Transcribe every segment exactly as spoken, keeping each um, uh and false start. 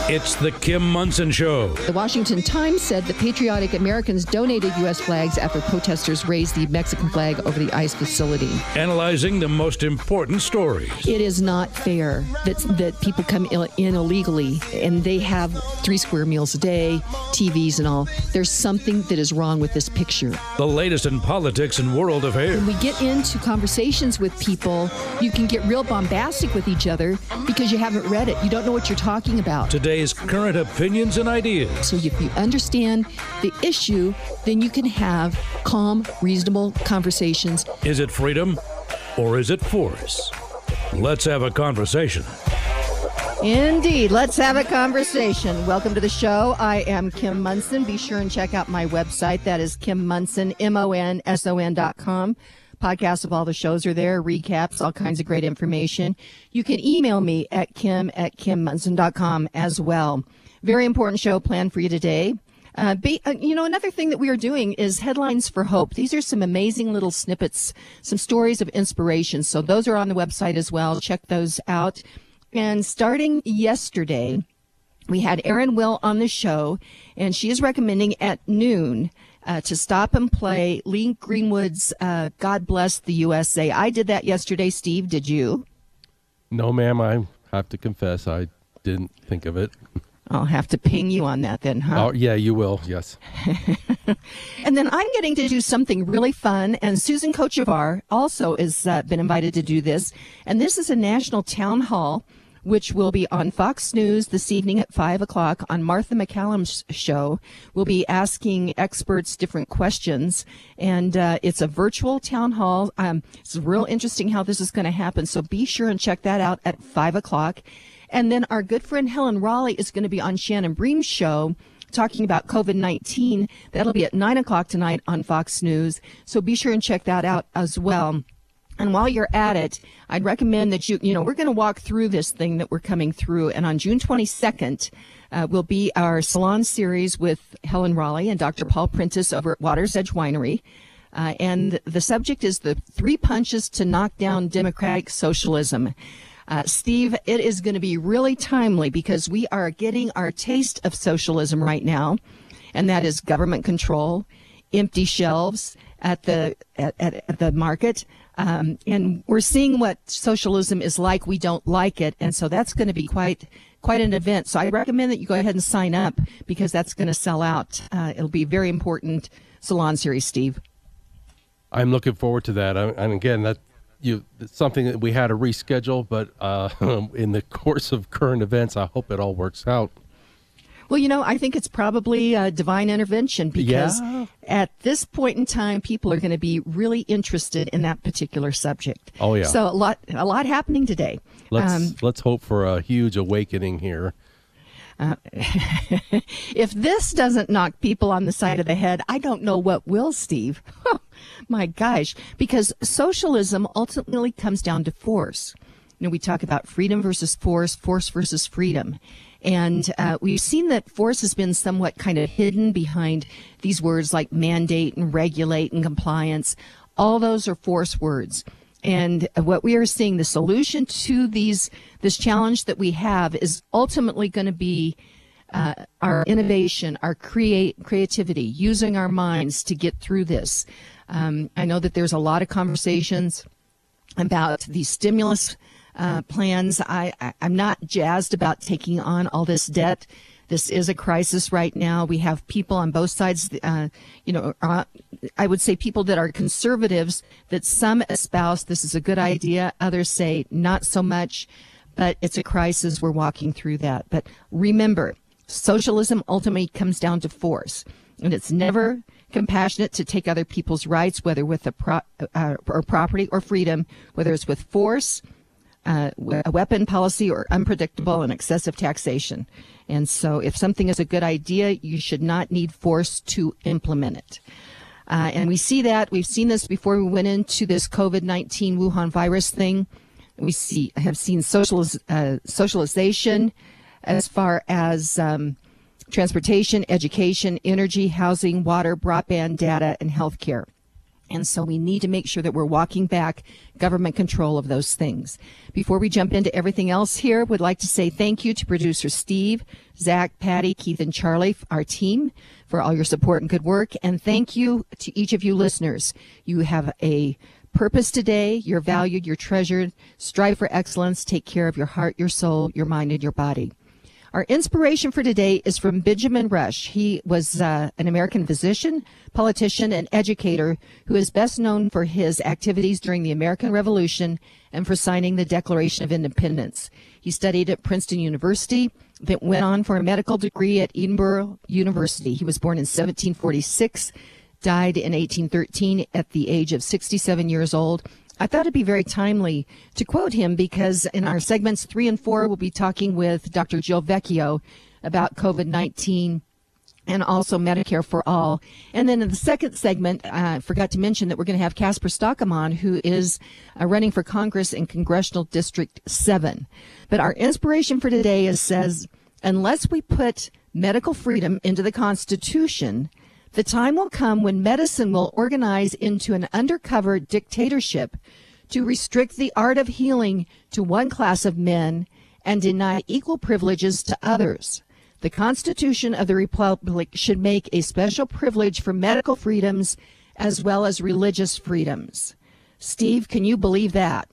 It's the Kim Monson Show. The Washington Times said that patriotic Americans donated U S flags after protesters raised the Mexican flag over the ICE facility. Analyzing the most important stories. It is not fair that that people come in illegally and they have three square meals a day, T Vs and all. There's something that is wrong with this picture. The latest in politics and world affairs. When we get into conversations with people, you can get real bombastic with each other because you haven't read it. You don't know what you're talking about. Today's current opinions and ideas. So if you understand the issue, then you can have calm, reasonable conversations. Is it freedom or is it force? Let's have a conversation. Indeed. Let's have a conversation. Welcome to the show. I am Kim Monson. Be sure and check out my website. That is Kim Monson, M O N S O N dot com. Podcasts of all the shows are there, recaps, all kinds of great information. You can email me at kim at kim monson dot com as well. Very important show planned for you today. Uh, be, uh, you know, another thing that we are doing is Headlines for Hope. These are some amazing little snippets, some stories of inspiration. So those are on the website as well. Check those out. And starting yesterday, we had Erin Will on the show, and she is recommending at noon Uh, to stop and play Lee Greenwood's uh, God Bless the U S A. I did that yesterday. Steve, did you? No, ma'am. I have to confess I didn't think of it. I'll have to ping you on that then, huh? Oh, yeah, you will. Yes. And then I'm getting to do something really fun, and Susan Kochevar also has uh, been invited to do this. And this is a national town hall, which will be on Fox News this evening at five o'clock on Martha McCallum's show. We'll be asking experts different questions, and uh, it's a virtual town hall. Um, it's real interesting how this is going to happen, so be sure and check that out at five o'clock. And then our good friend Helen Raleigh is going to be on Shannon Bream's show talking about COVID nineteen. That'll be at nine o'clock tonight on Fox News, so be sure and check that out as well. And while you're at it, I'd recommend that you, you know, we're going to walk through this thing that we're coming through. And on June twenty-second uh, will be our salon series with Helen Raleigh and Doctor Paul Prentice over at Water's Edge Winery. Uh, and the subject is the three punches to knock down democratic socialism. Uh, Steve, it is going to be really timely because we are getting our taste of socialism right now. And that is government control, empty shelves at the at, at, at the market. Um, and we're seeing what socialism is like. We don't like it. And so that's going to be quite quite an event. So I recommend that you go ahead and sign up because that's going to sell out. Uh, it'll be a very important salon series, Steve. I'm looking forward to that. And again, that you it's something that we had to reschedule, but uh, in the course of current events, I hope it all works out. Well, you know, I think it's probably a divine intervention because yeah. at this point in time, people are going to be really interested in that particular subject. Oh, yeah. So a lot, a lot happening today. Let's Um, let's hope for a huge awakening here. Uh, if this doesn't knock people on the side of the head, I don't know what will, Steve. My gosh, because socialism ultimately comes down to force. You know, we talk about freedom versus force, force versus freedom. And uh, we've seen that force has been somewhat kind of hidden behind these words like mandate and regulate and compliance. All those are force words. And what we are seeing, the solution to these this challenge that we have is ultimately going to be uh, our innovation, our create creativity, using our minds to get through this. Um, I know that there's a lot of conversations about these stimulus Uh, plans. I, I, I'm not jazzed about taking on all this debt. This is a crisis right now. We have people on both sides, uh, you know, uh, I would say people that are conservatives, that some espouse this is a good idea. Others say not so much, but it's a crisis. We're walking through that. But remember, socialism ultimately comes down to force, and it's never compassionate to take other people's rights, whether with a pro- uh, or property or freedom, whether it's with force, Uh, a weapon policy, or unpredictable and excessive taxation. And so if something is a good idea, you should not need force to implement it. Uh, and we see that. We've seen this before we went into this COVID nineteen Wuhan virus thing. We see have seen socializ- uh, socialization as far as um, transportation, education, energy, housing, water, broadband, data, and healthcare. And so we need to make sure that we're walking back government control of those things. Before we jump into everything else here, would like to say thank you to producer Steve, Zach, Patty, Keith, and Charlie, our team, for all your support and good work. And thank you to each of you listeners. You have a purpose today. You're valued. You're treasured. Strive for excellence. Take care of your heart, your soul, your mind, and your body. Our inspiration for today is from Benjamin Rush. He was uh, an American physician, politician, and educator who is best known for his activities during the American Revolution and for signing the Declaration of Independence. He studied at Princeton University, then went on for a medical degree at Edinburgh University. He was born in seventeen forty-six, died in eighteen thirteen at the age of sixty-seven years old. I thought it'd be very timely to quote him because in our segments three and four, we'll be talking with Doctor Jill Vecchio about COVID nineteen and also Medicare for All. And then in the second segment, uh, I forgot to mention that we're going to have Casper Stockham on, who is uh, running for Congress in Congressional District seven. But our inspiration for today is says, unless we put medical freedom into the Constitution, the time will come when medicine will organize into an undercover dictatorship to restrict the art of healing to one class of men and deny equal privileges to others. The Constitution of the Republic should make a special privilege for medical freedoms as well as religious freedoms. Steve, can you believe that?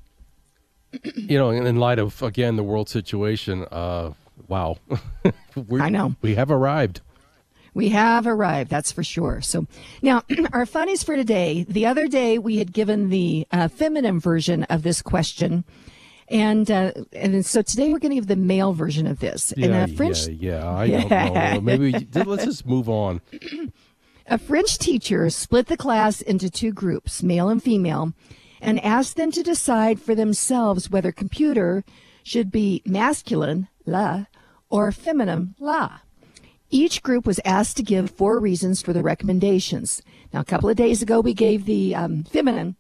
You know, in light of, again, the world situation, uh, wow. I know. We have arrived. We have arrived, that's for sure. So now our funnies for today. The other day we had given the uh, feminine version of this question. And uh, and so today we're going to give the male version of this. Yeah, and a French, yeah, yeah. I don't know. Maybe we, let's just move on. A French teacher split the class into two groups, male and female, and asked them to decide for themselves whether computer should be masculine, la, or feminine, la. Each group was asked to give four reasons for the recommendations. Now, a couple of days ago, we gave the um, feminine,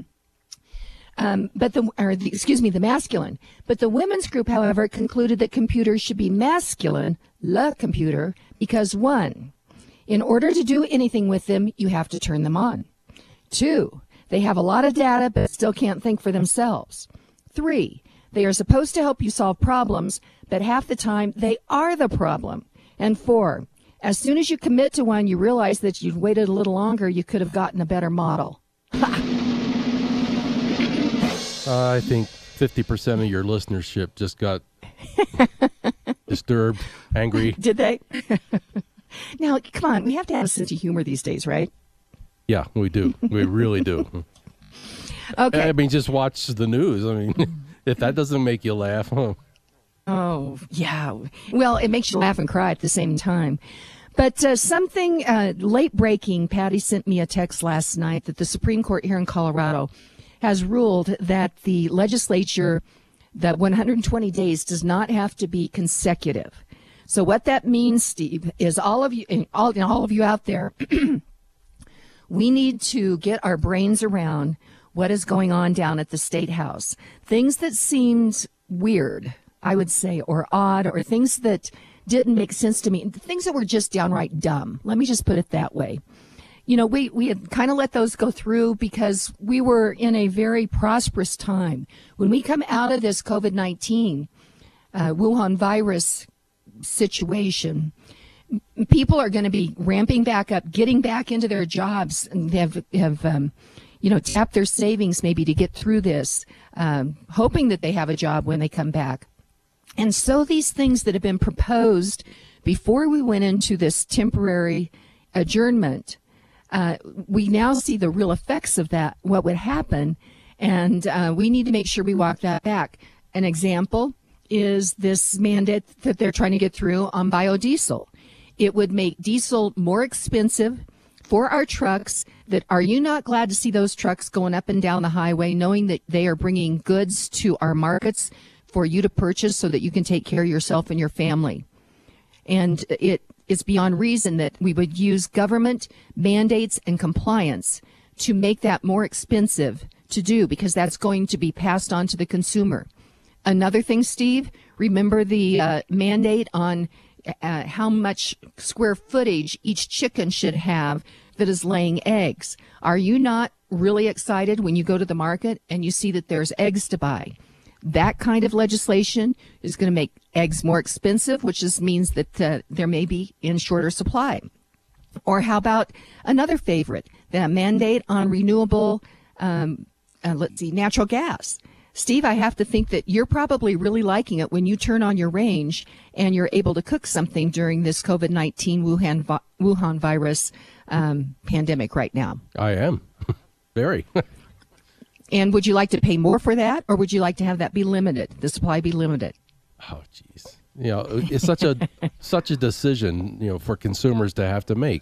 um, but the, or the, excuse me, the masculine. But the women's group, however, concluded that computers should be masculine, le computer, because one, in order to do anything with them, you have to turn them on. Two, they have a lot of data, but still can't think for themselves. Three, they are supposed to help you solve problems, but half the time they are the problem. And four, as soon as you commit to one, you realize that you've waited a little longer, you could have gotten a better model. uh, I think fifty percent of your listenership just got disturbed, angry. Did they? Now, come on, we have to have a sense of humor these days, right? Yeah, we do. We really do. Okay. I mean, just watch the news. I mean, if that doesn't make you laugh, huh? Oh, yeah. Well, it makes you laugh and cry at the same time. But uh, something uh, late breaking, Patty sent me a text last night that the Supreme Court here in Colorado has ruled that the legislature, that one hundred twenty days does not have to be consecutive. So what that means, Steve, is all of you, and all, and all of you out there, we need to get our brains around what is going on down at the State House. Things that seemed weird, I would say, or odd, or things that didn't make sense to me, things that were just downright dumb. Let me just put it that way. You know, we, we had kind of let those go through because we were in a very prosperous time. When we come out of this COVID nineteen uh, Wuhan virus situation, people are going to be ramping back up, getting back into their jobs, and they have, have um, you know, tapped their savings maybe to get through this, um, hoping that they have a job when they come back. And so these things that have been proposed before we went into this temporary adjournment, uh, we now see the real effects of that, what would happen, and uh, we need to make sure we walk that back. An example is this mandate that they're trying to get through on biodiesel. It would make diesel more expensive for our trucks. That are you not glad to see those trucks going up and down the highway, knowing that they are bringing goods to our markets for you to purchase so that you can take care of yourself and your family? And it is beyond reason that we would use government mandates and compliance to make that more expensive to do, because that's going to be passed on to the consumer. Another thing, Steve, remember the uh, mandate on uh, how much square footage each chicken should have that is laying eggs. Are you not really excited when you go to the market and you see that there's eggs to buy? That kind of legislation is going to make eggs more expensive, which just means that uh, there may be in shorter supply. Or how about another favorite, the mandate on renewable, um, uh, let's see, natural gas? Steve, I have to think that you're probably really liking it when you turn on your range and you're able to cook something during this COVID nineteen Wuhan, vi- Wuhan virus um, pandemic right now. I am. Very. And would you like to pay more for that, or would you like to have that be limited, the supply be limited? Oh, geez. You know, it's such a such a decision, you know, for consumers to have to make.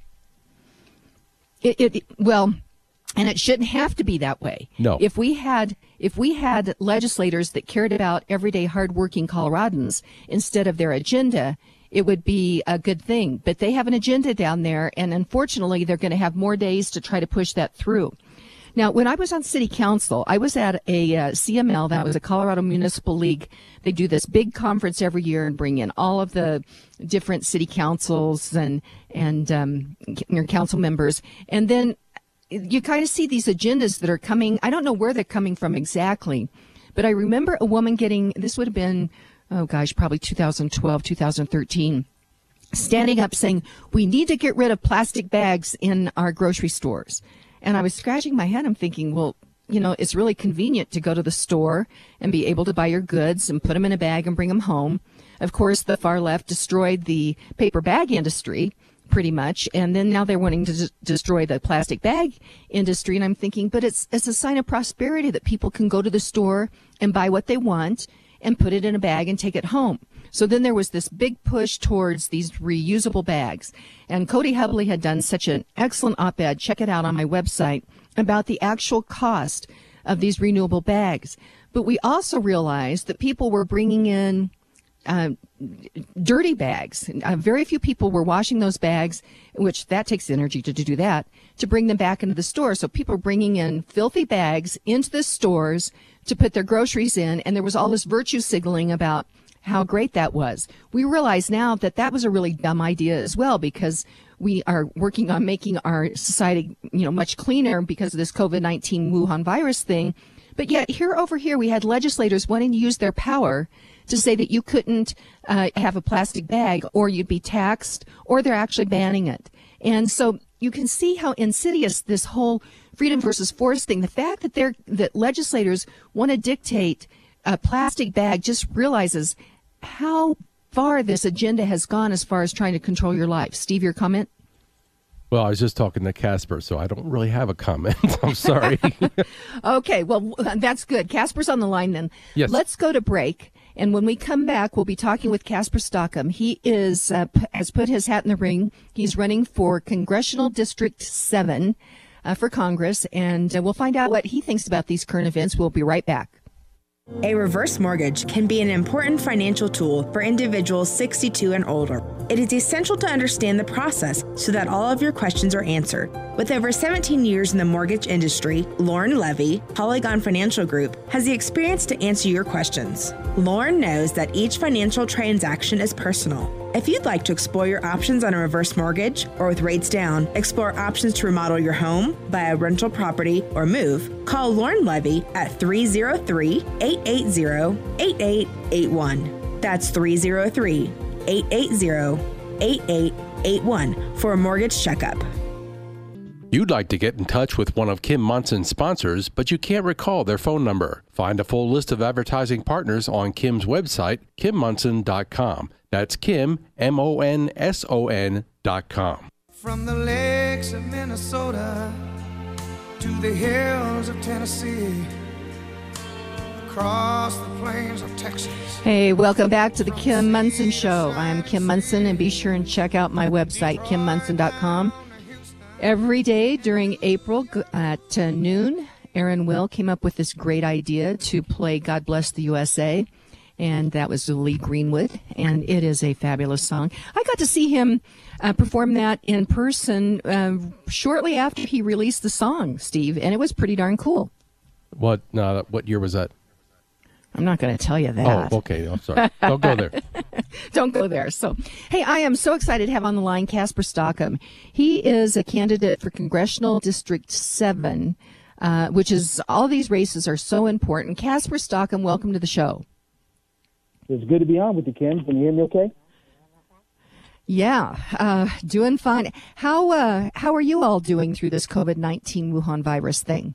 It, it well, and it shouldn't have to be that way. No. If we had if we had legislators that cared about everyday hardworking Coloradans instead of their agenda, it would be a good thing. But they have an agenda down there, and unfortunately, they're going to have more days to try to push that through. Now, when I was on city council, I was at a uh, C M L, that was a Colorado Municipal League. They do this big conference every year and bring in all of the different city councils and and um, your council members. And then you kind of see these agendas that are coming. I don't know where they're coming from exactly, but I remember a woman getting, this would have been, oh gosh, probably two thousand twelve, two thousand thirteen, standing up saying, we need to get rid of plastic bags in our grocery stores. And I was scratching my head. I'm thinking, well, you know, it's really convenient to go to the store and be able to buy your goods and put them in a bag and bring them home. Of course, the far left destroyed the paper bag industry pretty much. And then now they're wanting to d- destroy the plastic bag industry. And I'm thinking, but it's it's a sign of prosperity that people can go to the store and buy what they want and put it in a bag and take it home. So then there was this big push towards these reusable bags. And Cody Hubley had done such an excellent op-ed, check it out on my website, about the actual cost of these renewable bags. But we also realized that people were bringing in uh, dirty bags. Uh, very few people were washing those bags, which that takes energy to, to do that, to bring them back into the store. So people were bringing in filthy bags into the stores to put their groceries in. And there was all this virtue signaling about how great that was. We realize now that that was a really dumb idea as well, because we are working on making our society, you know, much cleaner because of this COVID nineteen Wuhan virus thing. But yet here over here, we had legislators wanting to use their power to say that you couldn't uh, have a plastic bag or you'd be taxed, or they're actually banning it. And so you can see how insidious this whole freedom versus force thing, the fact that they're, that legislators want to dictate a plastic bag, just realizes how far this agenda has gone as far as trying to control your life. Steve, your comment? Well, I was just talking to Casper, so I don't really have a comment. I'm sorry. Okay, well, that's good. Casper's on the line then. Yes. Let's go to break. And when we come back, we'll be talking with Casper Stockham. He is uh, p- has put his hat in the ring. He's running for Congressional District seven uh, for Congress, and uh, we'll find out what he thinks about these current events. We'll be right back. A reverse mortgage can be an important financial tool for individuals sixty-two and older. It is essential to understand the process so that all of your questions are answered. With over seventeen years in the mortgage industry, Lauren Levy, Polygon Financial Group, has the experience to answer your questions. Lauren knows that each financial transaction is personal. If you'd like to explore your options on a reverse mortgage, or with rates down, explore options to remodel your home, buy a rental property, or move, call Lauren Levy at three oh three, eight eight zero, eight eight eight one. That's three oh three, eight eight zero, eight eight eight one for a mortgage checkup. You'd like to get in touch with one of Kim Monson's sponsors, but you can't recall their phone number. Find a full list of advertising partners on Kim's website, kim monson dot com. That's Kim, M O N S O N dot com. From the lakes of Minnesota to the hills of Tennessee, across the plains of Texas. Hey, welcome back to the Kim Monson Show. I'm Kim Monson, and be sure and check out my website, kim monson dot com. Every day during April at uh, noon, Aaron Will came up with this great idea to play God Bless the U S A, and that was Lee Greenwood, and it is a fabulous song. I got to see him uh, perform that in person uh, shortly after he released the song, Steve, and it was pretty darn cool. What uh, what year was that? I'm not going to tell you that. Oh, okay. I'm sorry. Don't go there. Don't go there. So, hey, I am so excited to have on the line Casper Stockham. He is a candidate for Congressional District seven, uh, which is, all these races are so important. Casper Stockham, welcome to the show. It's good to be on with you, Kim. Can you hear me okay? Yeah, uh, doing fine. How uh, how are you all doing through this COVID nineteen Wuhan virus thing?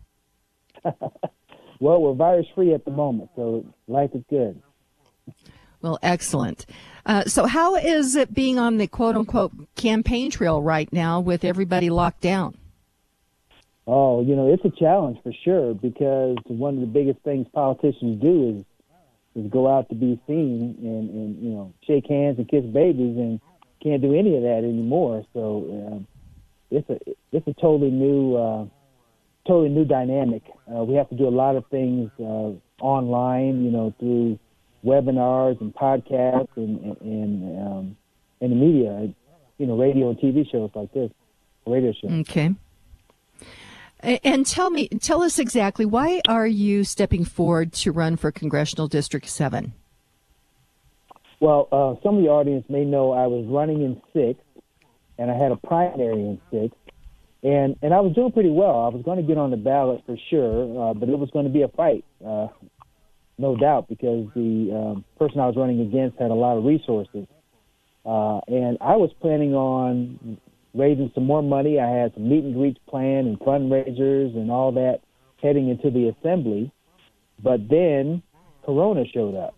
Well, we're virus-free at the moment, so life is good. Well, excellent. Uh, so how is it being on the quote-unquote campaign trail right now with everybody locked down? Oh, you know, it's a challenge for sure, because one of the biggest things politicians do is is go out to be seen and, and you know, shake hands and kiss babies, and can't do any of that anymore. So um, it's a it's a totally new uh, totally new dynamic. Uh, we have to do a lot of things uh, online, you know, through webinars and podcasts and and and, um, and the media, you know, radio and T V shows like this, radio shows. Okay. And tell me, tell us exactly, why are you stepping forward to run for Congressional District seven? Well, uh, some of the audience may know I was running in sixth, and I had a primary in sixth, and, and I was doing pretty well. I was going to get on the ballot for sure, uh, but it was going to be a fight, uh, no doubt, because the um, person I was running against had a lot of resources. Uh, and I was planning on raising some more money. I had some meet and greets planned and fundraisers and all that heading into the assembly. But then Corona showed up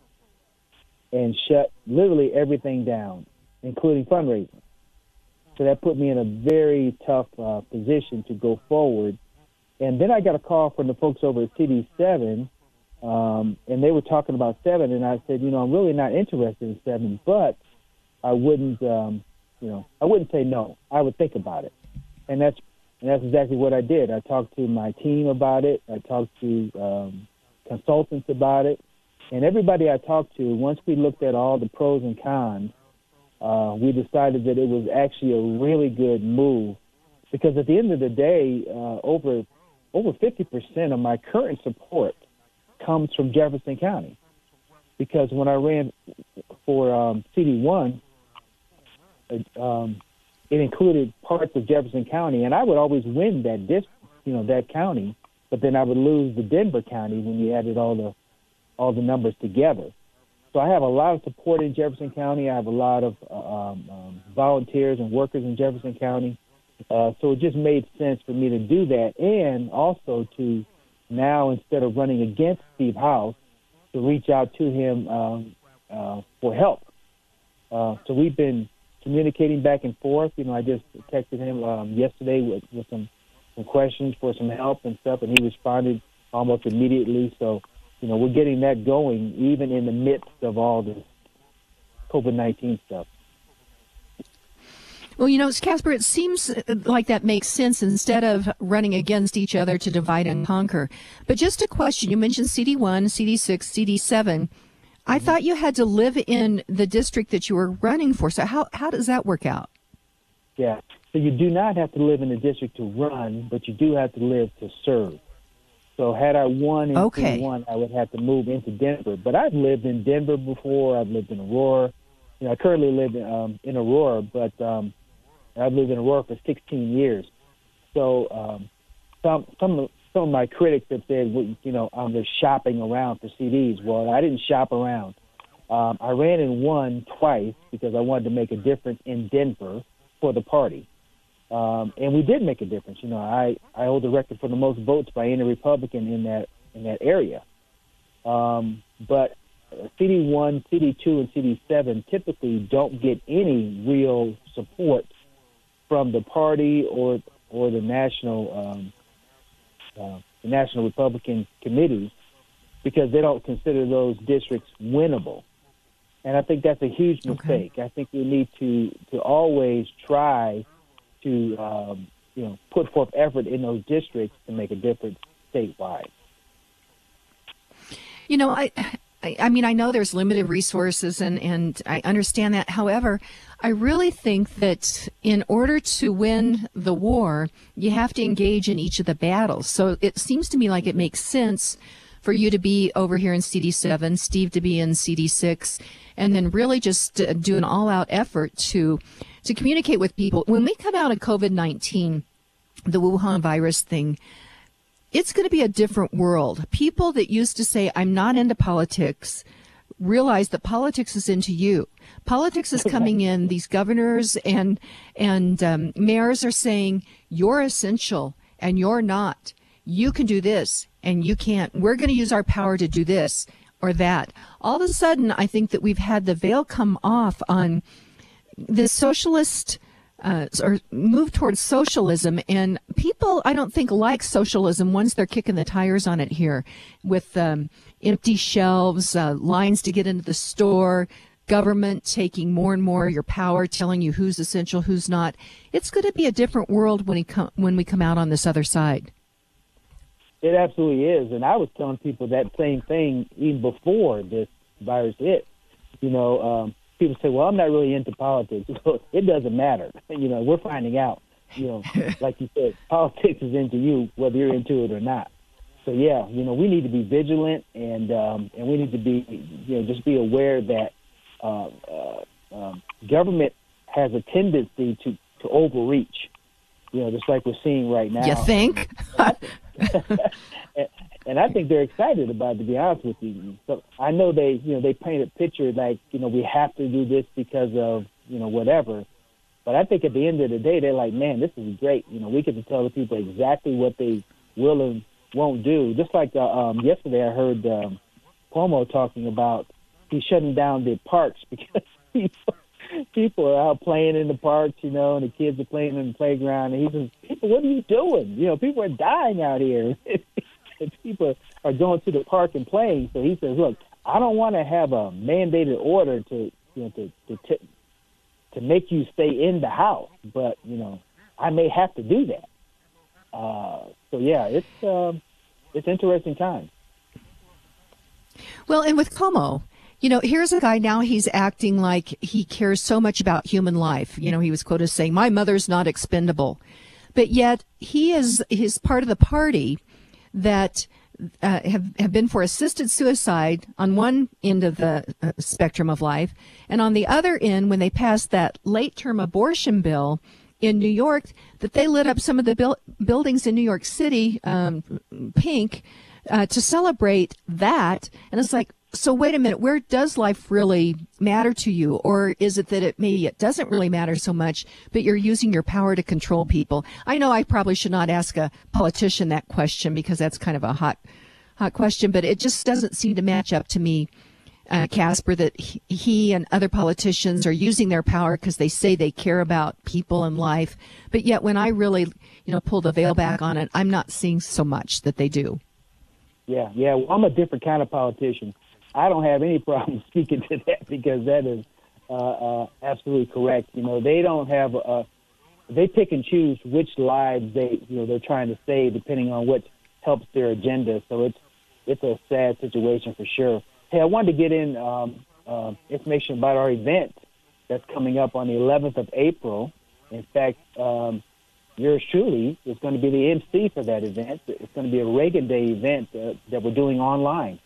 and shut literally everything down, including fundraising. So that put me in a very tough uh, position to go forward. And then I got a call from the folks over at C D seven, um, and they were talking about seven, and I said, you know, I'm really not interested in seven, but I wouldn't, um, you know, I wouldn't say no. I would think about it. And that's and that's exactly what I did. I talked to my team about it. I talked to um, consultants about it. And everybody I talked to, once we looked at all the pros and cons, uh, we decided that it was actually a really good move. Because at the end of the day, uh, over over fifty percent of my current support comes from Jefferson County. Because when I ran for um, C D one, it, um, it included parts of Jefferson County, and I would always win that district, you know, that county, but then I would lose the Denver County when you added all the all the numbers together. So I have a lot of support in Jefferson County. I have a lot of um, um, volunteers and workers in Jefferson County. Uh, so it just made sense for me to do that, and also to now, instead of running against Steve House, to reach out to him um, uh, for help. Uh, so we've been communicating back and forth. You know, I just texted him um, yesterday with, with some, some questions for some help and stuff, and he responded almost immediately. So, you know, we're getting that going even in the midst of all this COVID nineteen stuff. Well, you know, Casper, it seems like that makes sense instead of running against each other to divide and conquer. But just a question, you mentioned C D one, C D six, C D seven. I thought you had to live in the district that you were running for. So how, how does that work out? Yeah, so you do not have to live in the district to run, but you do have to live to serve. So had I won in okay. C D one, I would have to move into Denver. But I've lived in Denver before. I've lived in Aurora. You know, I currently live in, um, in Aurora, but um, I've lived in Aurora for sixteen years. So um, some some some of my critics have said, well, you know, I'm just shopping around for C Ds. Well, I didn't shop around. Um, I ran and won twice because I wanted to make a difference in Denver for the party. Um, and we did make a difference. You know, I, I hold the record for the most votes by any Republican in that in that area. Um, but C D one, C D two, and C D seven typically don't get any real support from the party or or the national um, uh, the national Republican committees, because they don't consider those districts winnable. And I think that's a huge mistake. Okay. I think we need to to always try to um, you know put forth effort in those districts to make a difference statewide. You know, I. I mean, I know there's limited resources, and, and I understand that. However, I really think that in order to win the war, you have to engage in each of the battles. So it seems to me like it makes sense for you to be over here in C D seven, Steve to be in C D six, and then really just uh, do an all-out effort to to communicate with people. When we come out of COVID nineteen, the Wuhan virus thing, it's going to be a different world. People that used to say, I'm not into politics, realize that politics is into you. Politics is coming in. These governors and and um, mayors are saying, you're essential and you're not. You can do this and you can't. We're going to use our power to do this or that. All of a sudden, I think that we've had the veil come off on the socialist uh, or move towards socialism. And people, I don't think, like socialism once they're kicking the tires on it here with um, empty shelves, uh, lines to get into the store, government taking more and more of your power, telling you who's essential, who's not. It's going to be a different world when, he com- when we come out on this other side. It absolutely is. And I was telling people that same thing even before this virus hit. You know, um, people say, well, I'm not really into politics. It doesn't matter. You know, we're finding out, you know, like you said, politics is into you, whether you're into it or not. So, yeah, you know, we need to be vigilant and um, and we need to be, you know, just be aware that uh, uh, um, government has a tendency to, to overreach, you know, just like we're seeing right now. You think? and, and I think they're excited about it, to be honest with you. So I know they, you know, they paint a picture like, you know, we have to do this because of, you know, whatever. But I think at the end of the day, they're like, man, this is great. You know, we get to tell the people exactly what they will and won't do. Just like uh, um, yesterday I heard um, Cuomo talking about he's shutting down the parks because people, people are out playing in the parks, you know, and the kids are playing in the playground. And he says, people, what are you doing? You know, people are dying out here. And people are going to the park and playing. So he says, look, I don't want to have a mandated order to, you know, to, to, to, to make you stay in the house. But, you know, I may have to do that. Uh, so, yeah, it's um, it's interesting times. Well, and with Cuomo, you know, here's a guy now, he's acting like he cares so much about human life. You know, he was quoted as saying, my mother's not expendable. But yet he is he's part of the party that uh, have, have been for assisted suicide on one end of the uh, spectrum of life. And on the other end, when they passed that late-term abortion bill in New York, that they lit up some of the bil- buildings in New York City um, pink uh, to celebrate that. And it's like, so wait a minute, where does life really matter to you? Or is it that it maybe it doesn't really matter so much, but you're using your power to control people? I know I probably should not ask a politician that question because that's kind of a hot, hot question, but it just doesn't seem to match up to me, uh, Casper, that he, he and other politicians are using their power because they say they care about people and life. But yet when I really, you know, pull the veil back on it, I'm not seeing so much that they do. Yeah, yeah. Well, I'm a different kind of politician. I don't have any problem speaking to that because that is uh, uh, absolutely correct. You know, they don't have a, they pick and choose which lives they, you know, they're trying to save depending on what helps their agenda. So it's it's a sad situation for sure. Hey, I wanted to get in um, uh, information about our event that's coming up on the eleventh of April. In fact, um, yours truly is going to be the M C for that event. It's going to be a Reagan Day event uh, that we're doing online.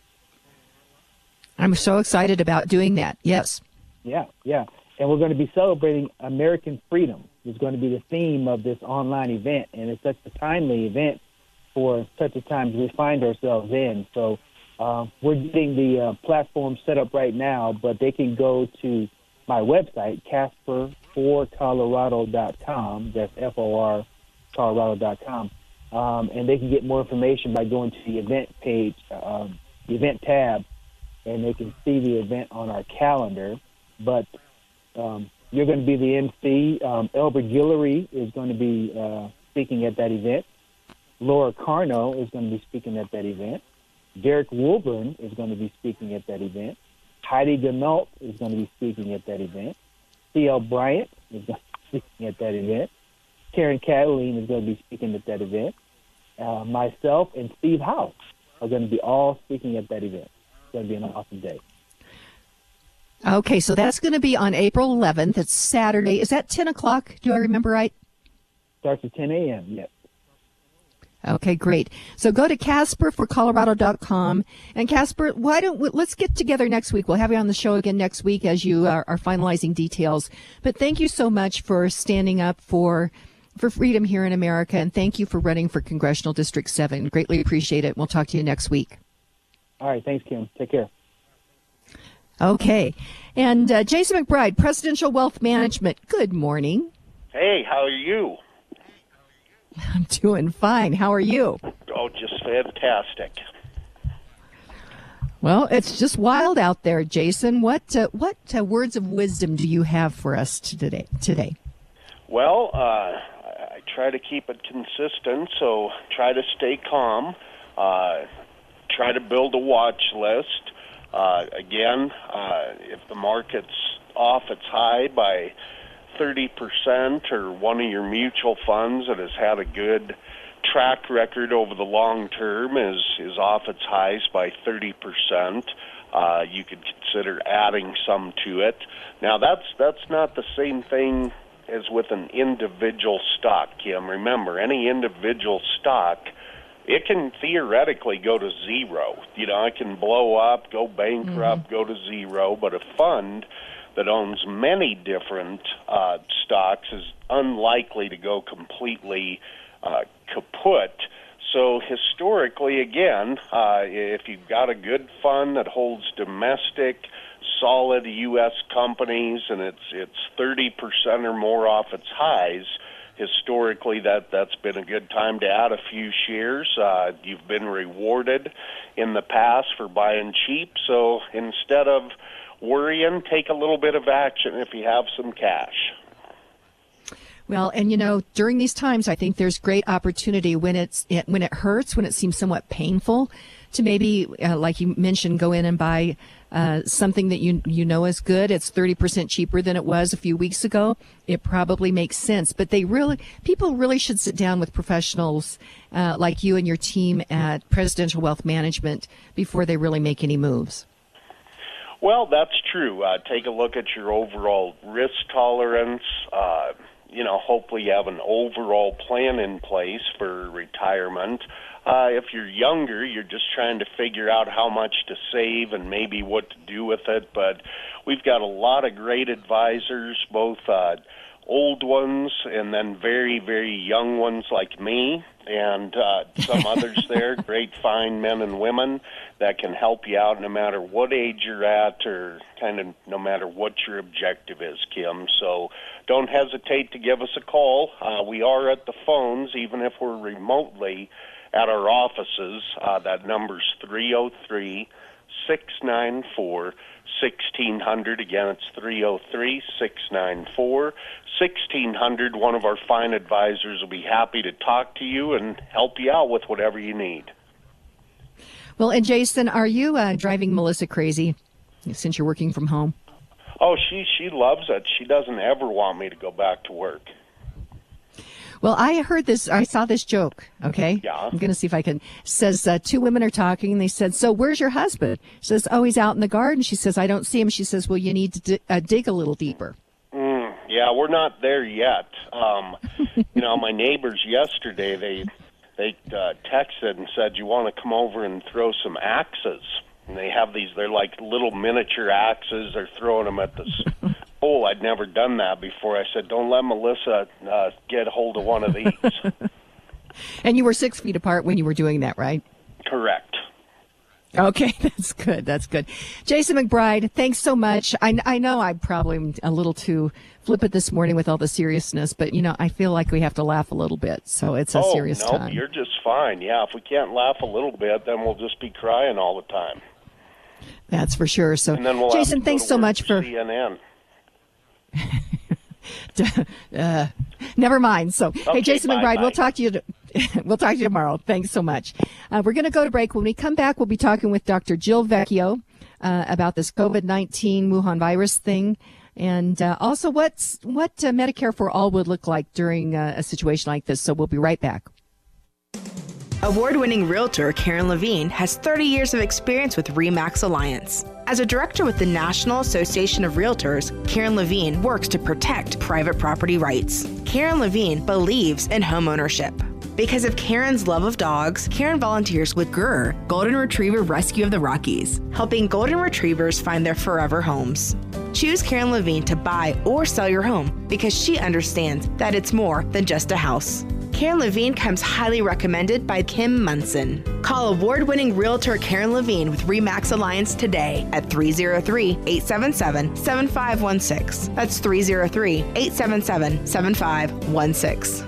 I'm so excited about doing that. Yes. Yeah, yeah. And we're going to be celebrating American freedom. It's going to be the theme of this online event. And it's such a timely event for such a time as we find ourselves in. So uh, we're getting the uh, platform set up right now, but they can go to my website, Casper for Colorado dot com. That's F O R Colorado dot com. Um, and they can get more information by going to the event page, um, the event tab, and they can see the event on our calendar. But um, you're going to be the M C. Um, Elbert Guillory is going to be uh, speaking at that event. Laura Carno is going to be speaking at that event. Derek Wilburn is going to be speaking at that event. Heidi Denault is going to be speaking at that event. C L Bryant is going to be speaking at that event. Karen Cataline is going to be speaking at that event. Uh, myself and Steve House are going to be all speaking at that event. It's going to be an awesome day. Okay, so that's going to be on April eleventh. It's Saturday. Is that ten o'clock? Do I remember right? Starts at ten a.m., yes. Okay, great. So go to Casper for Colorado dot com. And Casper, why don't we, let's get together next week. We'll have you on the show again next week as you are, are finalizing details. But thank you so much for standing up for for freedom here in America. And thank you for running for Congressional District seven. Greatly appreciate it. We'll talk to you next week. All right. Thanks, Kim. Take care. Okay. And uh, Jason McBride, Presidential Wealth Management. Good morning. Hey, how are you? I'm doing fine. How are you? Oh, just fantastic. Well, it's just wild out there, Jason. What uh, what uh, words of wisdom do you have for us today? Today? Well, uh, I try to keep it consistent, so try to stay calm. Uh, try to build a watch list. Uh, again, uh, if the market's off its high by thirty percent, or one of your mutual funds that has had a good track record over the long term is, is off its highs by thirty percent, uh, you could consider adding some to it. Now, that's that's not the same thing as with an individual stock, Kim. Remember, any individual stock, it can theoretically go to zero. You know, it can blow up, go bankrupt, mm-hmm. go to zero, but a fund that owns many different uh, stocks is unlikely to go completely uh, kaput. So historically, again, uh, if you've got a good fund that holds domestic, solid U S companies, and it's it's thirty percent or more off its highs, historically that, that's been a good time to add a few shares. Uh, you've been rewarded in the past for buying cheap, so instead of worrying, take a little bit of action if you have some cash. Well, and you know, during these times, I think there's great opportunity when it's it, when it hurts, when it seems somewhat painful, to maybe, uh, like you mentioned, go in and buy uh, something that you you know is good. It's thirty percent cheaper than it was a few weeks ago. It probably makes sense, but they really people really should sit down with professionals uh, like you and your team at Presidential Wealth Management before they really make any moves. Well, that's true. Uh, take a look at your overall risk tolerance. Uh, you know, hopefully you have an overall plan in place for retirement. Uh, if you're younger, you're just trying to figure out how much to save and maybe what to do with it. But we've got a lot of great advisors, both uh, old ones and then very, very young ones like me, and uh, some others there, great fine men and women that can help you out no matter what age you're at or kind of no matter what your objective is, Kim. So don't hesitate to give us a call. Uh, we are at the phones, even if we're remotely at our offices. Uh, that number's three oh three, six nine four, sixteen hundred. Again, it's three oh three, six nine four, sixteen hundred. One of our fine advisors will be happy to talk to you and help you out with whatever you need. Well, and Jason, are you uh, driving Melissa crazy since you're working from home? Oh, she she loves it. She doesn't ever want me to go back to work. Well, I heard this. I saw this joke. Okay. Yeah. I'm going to see if I can. Says uh, two women are talking, and they said, "So where's your husband?" She says, "Oh, he's out in the garden." She says, "I don't see him." She says, "Well, you need to di- uh, dig a little deeper." Mm, yeah, we're not there yet. Um, you know, my neighbors yesterday they they uh, texted and said, "You want to come over and throw some axes?" And they have these. They're like little miniature axes. They're throwing them at this. Oh, I'd never done that before. I said, don't let Melissa uh, get hold of one of these. And you were six feet apart when you were doing that, right? Correct. Okay, that's good. That's good. Jason McBride, thanks so much. I, I know I'm probably a little too flippant this morning with all the seriousness, but, you know, I feel like we have to laugh a little bit, so it's a oh, serious no, time. You're just fine. Yeah, if we can't laugh a little bit, then we'll just be crying all the time. That's for sure. So, and then we'll Jason, thanks so much for... C N N. uh, never mind. So, okay, hey, Jason bye, McBride, bye. we'll talk to you. To, we'll talk to you tomorrow. Thanks so much. Uh, we're going to go to break. When we come back, we'll be talking with Doctor Jill Vecchio uh, about this COVID nineteen Wuhan virus thing, and uh, also what's what uh, Medicare for All would look like during uh, a situation like this. So we'll be right back. Award-winning realtor Karen Levine has thirty years of experience with RE/MAX Alliance. As a director with the National Association of Realtors, Karen Levine works to protect private property rights. Karen Levine believes in homeownership. Because of Karen's love of dogs, Karen volunteers with G R R, Golden Retriever Rescue of the Rockies, helping golden retrievers find their forever homes. Choose Karen Levine to buy or sell your home because she understands that it's more than just a house. Karen Levine comes highly recommended by Kim Munson. Call award-winning realtor Karen Levine with RE/MAX Alliance today at three oh three, eight seven seven, seven five one six. That's three oh three, eight seven seven, seven five one six.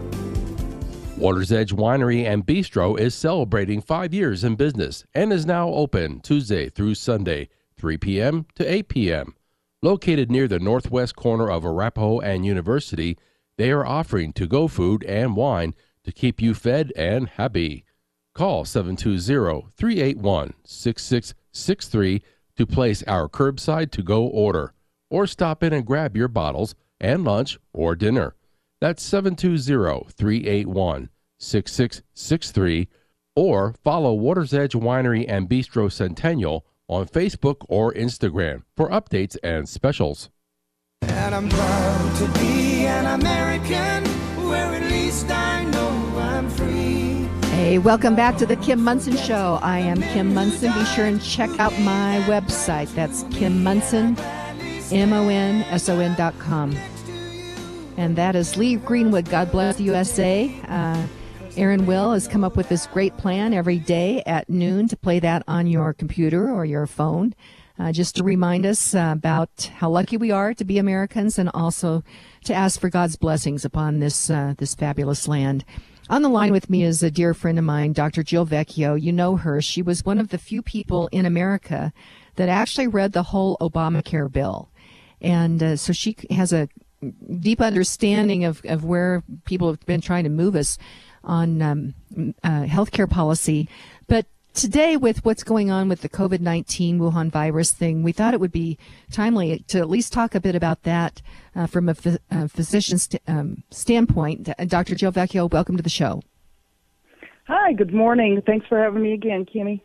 Water's Edge Winery and Bistro is celebrating five years in business and is now open Tuesday through Sunday, three p.m. to eight p.m. Located near the northwest corner of Arapahoe and University, they are offering to-go food and wine to keep you fed and happy. Call seven two zero, three eight one, six six six three to place our curbside to-go order, or stop in and grab your bottles and lunch or dinner. That's seven two zero, three eight one, six six six three, or follow Water's Edge Winery and Bistro Centennial on Facebook or Instagram for updates and specials. And I'm proud to be an American, where at least I know I'm free. Hey, welcome back to the Kim Munson Show. I am Kim Munson. Be sure and check out my website. That's Kim Munson, M O N S O N dot com. And that is Lee Greenwood, God Bless the U S A. Uh, Aaron Will has come up with this great plan every day at noon to play that on your computer or your phone. Uh, just to remind us uh, about how lucky we are to be Americans, and also to ask for God's blessings upon this uh, this fabulous land. On the line with me is a dear friend of mine, Doctor Jill Vecchio. You know her. She was one of the few people in America that actually read the whole Obamacare bill. And uh, so she has a deep understanding of, of where people have been trying to move us on um, uh, healthcare policy. But today, with what's going on with the COVID nineteen Wuhan virus thing, we thought it would be timely to at least talk a bit about that uh, from a, ph- a physician's st- um, standpoint. Doctor Jill Vecchio, welcome to the show. Hi, good morning. Thanks for having me again, Kimmy.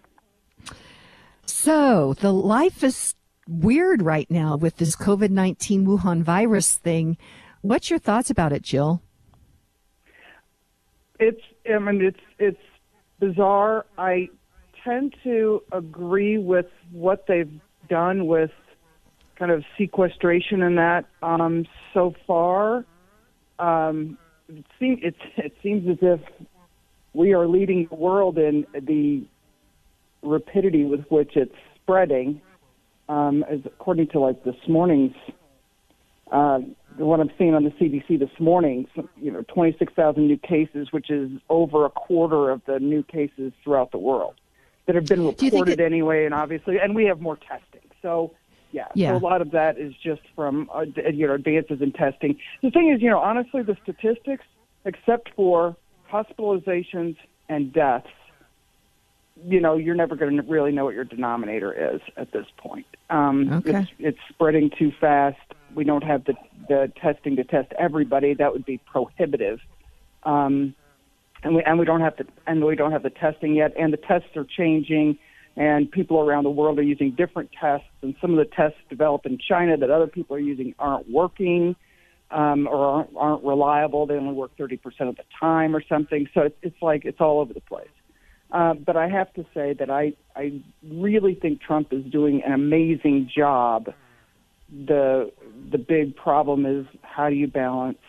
So, the life is weird right now with this COVID nineteen Wuhan virus thing. What's your thoughts about it, Jill? It's, I mean, it's, it's bizarre. I tend to agree with what they've done with kind of sequestration and that um, so far. Um, it, seems, it, it seems as if we are leading the world in the rapidity with which it's spreading. Um, as according to like this morning's, uh, what I'm seeing on the C D C this morning, you know, twenty-six thousand new cases, which is over a quarter of the new cases throughout the world that have been reported it, anyway, and obviously, and we have more testing. So, yeah, yeah. So a lot of that is just from, uh, you know, advances in testing. The thing is, you know, honestly, the statistics, except for hospitalizations and deaths, you know, you're never going to really know what your denominator is at this point. Um, okay. It's, it's spreading too fast. We don't have the, the testing to test everybody. That would be prohibitive. Um, and we and we don't have the and we don't have the testing yet. And the tests are changing, and people around the world are using different tests. And some of the tests developed in China that other people are using aren't working um, or aren't, aren't reliable. They only work thirty percent of the time or something. So it's, it's like it's all over the place. Uh, but I have to say that I, I really think Trump is doing an amazing job. The the big problem is, how do you balance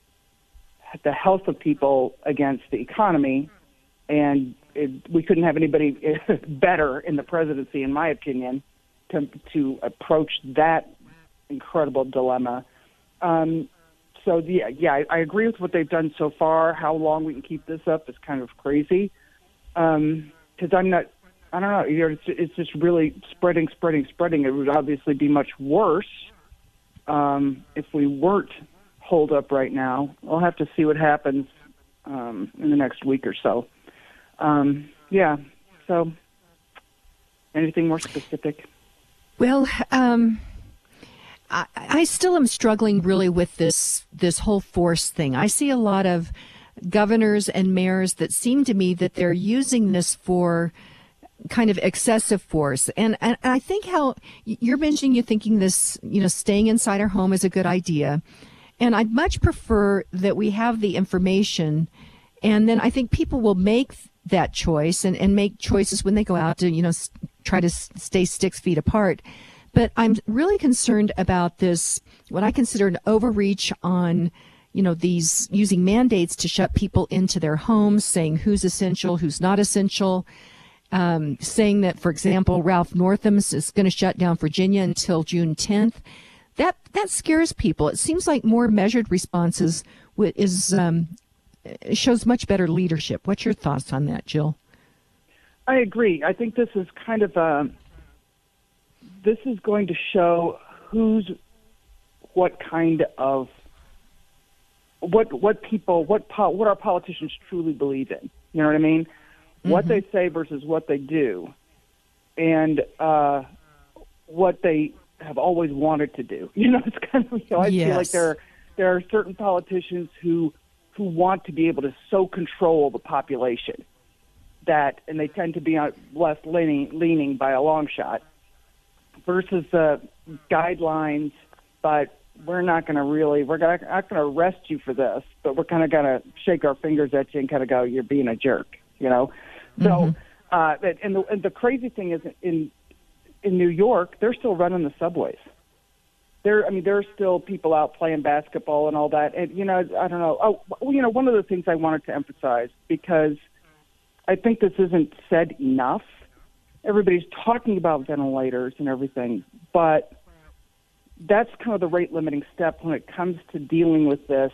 the health of people against the economy? And it, we couldn't have anybody better in the presidency, in my opinion, to to approach that incredible dilemma. Um, so, yeah, yeah, I, I agree with what they've done so far. How long we can keep this up is kind of crazy. Um, because I'm not, I don't know, you know, it's, it's just really spreading, spreading, spreading. It would obviously be much worse um, if we weren't holed up right now. We'll have to see what happens um, in the next week or so. Um, yeah, so anything more specific? Well, um, I, I still am struggling really with this this whole force thing. I see a lot of governors and mayors that seem to me that they're using this for kind of excessive force. And, and I think how you're mentioning, you're thinking this, you know, staying inside our home is a good idea. And I'd much prefer that we have the information And then I think people will make that choice and, and make choices when they go out to, you know, s- try to s- stay six feet apart. But I'm really concerned about this, what I consider an overreach on, you know, these using mandates to shut people into their homes, saying who's essential, who's not essential, um, saying that, for example, Ralph Northam's is going to shut down Virginia until June tenth. That that scares people. It seems like more measured responses w- is um, shows much better leadership. What's your thoughts on that, Jill? I agree. I think this is kind of a, this is going to show who's what kind of what what people what po- what our politicians truly believe in. You know what I mean? Mm-hmm. What they say versus what they do, and uh, what they have always wanted to do. You know, it's kind of, you know, I yes. feel like there there are certain politicians who who want to be able to so control the population that, and they tend to be on less leaning leaning by a long shot, versus the guidelines. But we're not going to really, we're not going to arrest you for this, but we're kind of going to shake our fingers at you and kind of go, you're being a jerk, you know? So, mm-hmm. uh, and, the, and the crazy thing is in in New York, they're still running the subways. There, I mean, there are still people out playing basketball and all that. And, you know, I don't know. Oh, well, you know, one of the things I wanted to emphasize, because I think this isn't said enough. Everybody's talking about ventilators and everything, but that's kind of the rate limiting step when it comes to dealing with this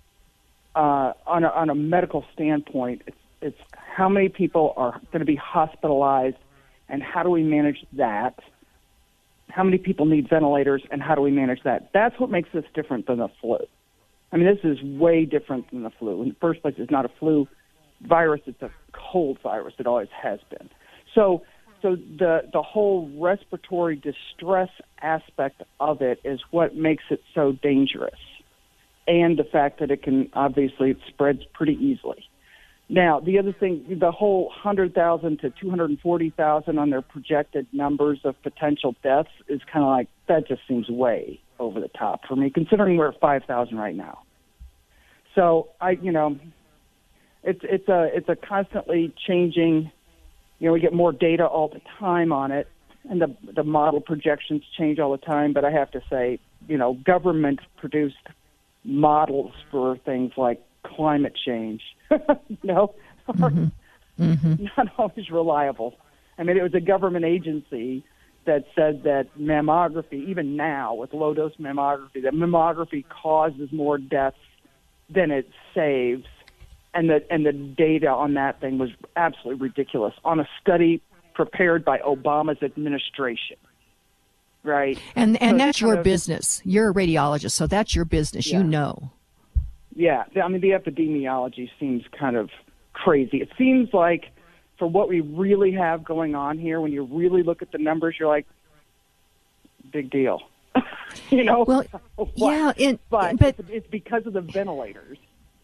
uh, on, a, on a medical standpoint. It's, it's how many people are going to be hospitalized, and how do we manage that? How many people need ventilators, and how do we manage that? That's what makes this different than the flu. I mean, this is way different than the flu. In the first place, it's not a flu virus. It's a cold virus. It always has been. So so the, the whole respiratory distress aspect of it is what makes it so dangerous, and the fact that it can, obviously, it spreads pretty easily. Now, the other thing, the whole one hundred thousand to two hundred forty thousand on their projected numbers of potential deaths is kind of like, that just seems way over the top for me, considering we're at five thousand right now. So, I, you know, it's it's a it's a constantly changing, you know, we get more data all the time on it, and the the model projections change all the time. But I have to say, you know, government-produced models for things like climate change, you know, mm-hmm. Mm-hmm. not always reliable. I mean, it was a government agency that said that mammography, even now with low-dose mammography, that mammography causes more deaths than it saves, and the and the data on that thing was absolutely ridiculous on a study prepared by Obama's administration, right? And and so that's your of, business. You're a radiologist, so that's your business. Yeah. You know. Yeah, I mean, the epidemiology seems kind of crazy. It seems like, for what we really have going on here, when you really look at the numbers, you're like, big deal. you know? Well, yeah, it, but, but it's, it's because of the ventilators.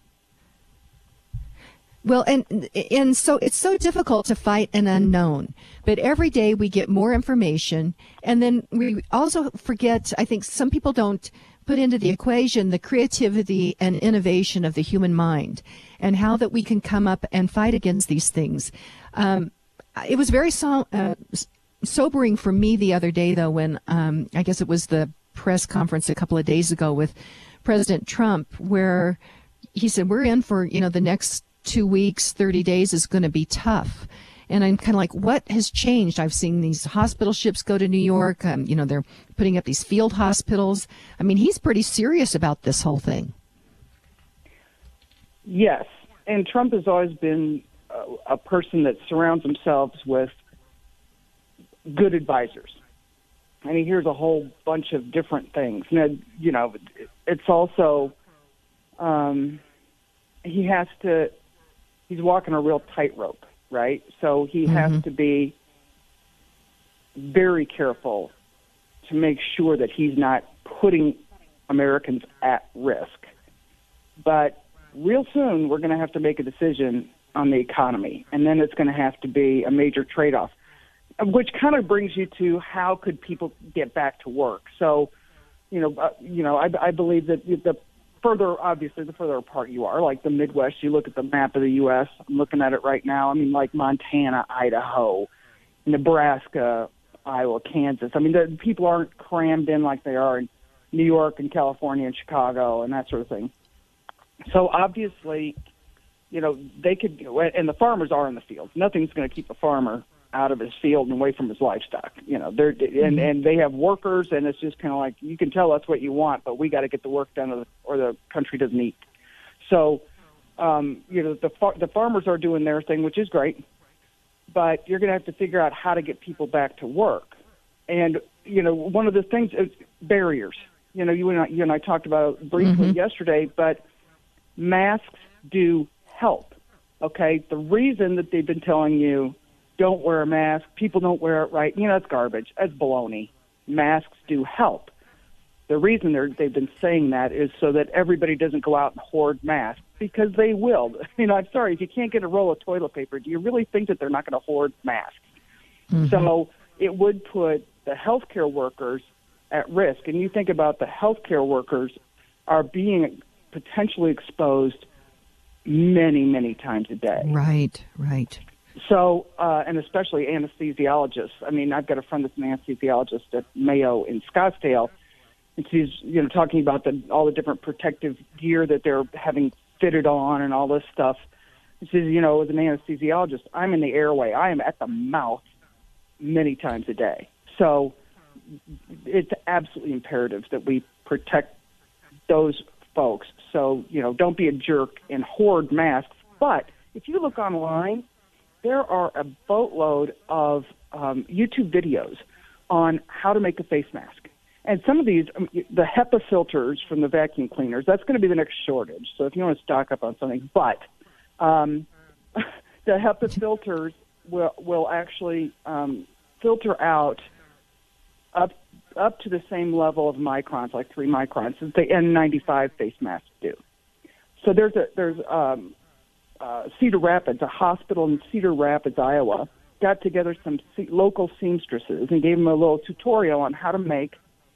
Well, and and so it's so difficult to fight an unknown. But every day we get more information, and then we also forget, I think some people don't put into the equation the creativity and innovation of the human mind, and how that we can come up and fight against these things. Um, it was very so, uh, sobering for me the other day, though, when um, I guess it was the press conference a couple of days ago with President Trump, where he said, we're in for, you know, the next two weeks, thirty days is going to be tough. And I'm kind of like, what has changed? I've seen these hospital ships go to New York. Um, you know, they're putting up these field hospitals. I mean, he's pretty serious about this whole thing. Yes. And Trump has always been a, a person that surrounds himself with good advisors. And he hears a whole bunch of different things. And, you know, it's also, um, he has to, he's walking a real tightrope, right? So he mm-hmm. has to be very careful to make sure that he's not putting Americans at risk. But real soon, we're going to have to make a decision on the economy, and then it's going to have to be a major trade-off, which kind of brings you to how could people get back to work. So, you know, uh, you know, I, I believe that the further, obviously, the further apart you are, like the Midwest, you look at the map of the U S. I'm looking at it right now. I mean, like Montana, Idaho, Nebraska, Iowa, Kansas. I mean, the people aren't crammed in like they are in New York and California and Chicago and that sort of thing. So obviously, you know, they could, and the farmers are in the field. Nothing's going to keep a farmer out of his field and away from his livestock. You know, they're and, and they have workers, and it's just kind of like, you can tell that's what you want, but we got to get the work done, or the country doesn't eat. So, um, you know, the far, the farmers are doing their thing, which is great, but you're going to have to figure out how to get people back to work. And you know, one of the things is barriers. You know, you and I, you and I talked about it briefly mm-hmm. yesterday, but masks do help. Okay, the reason that they've been telling you don't wear a mask, people don't wear it right, you know, that's garbage. That's baloney. Masks do help. The reason they're, they've been saying that is so that everybody doesn't go out and hoard masks, because they will. You know, I'm sorry, if you can't get a roll of toilet paper, do you really think that they're not going to hoard masks? Mm-hmm. So it would put the healthcare workers at risk. And you think about the healthcare workers are being potentially exposed many, many times a day. Right, right. So, uh, and especially anesthesiologists. I mean, I've got a friend that's an anesthesiologist at Mayo in Scottsdale, and she's, you know, talking about the, all the different protective gear that they're having fitted on and all this stuff. She says, you know, as an anesthesiologist, I'm in the airway. I am at the mouth many times a day. So it's absolutely imperative that we protect those folks. So, you know, don't be a jerk and hoard masks. But if you look online, there are a boatload of um, YouTube videos on how to make a face mask. And some of these, I mean, the HEPA filters from the vacuum cleaners, that's going to be the next shortage. So if you want to stock up on something, but um, the HEPA filters will, will actually um, filter out up up to the same level of microns, like three microns, as the N ninety-five face masks do. So there's a there's um, uh, Cedar Rapids, a hospital in Cedar Rapids, Iowa, got together some se- local seamstresses and gave them a little tutorial on how to make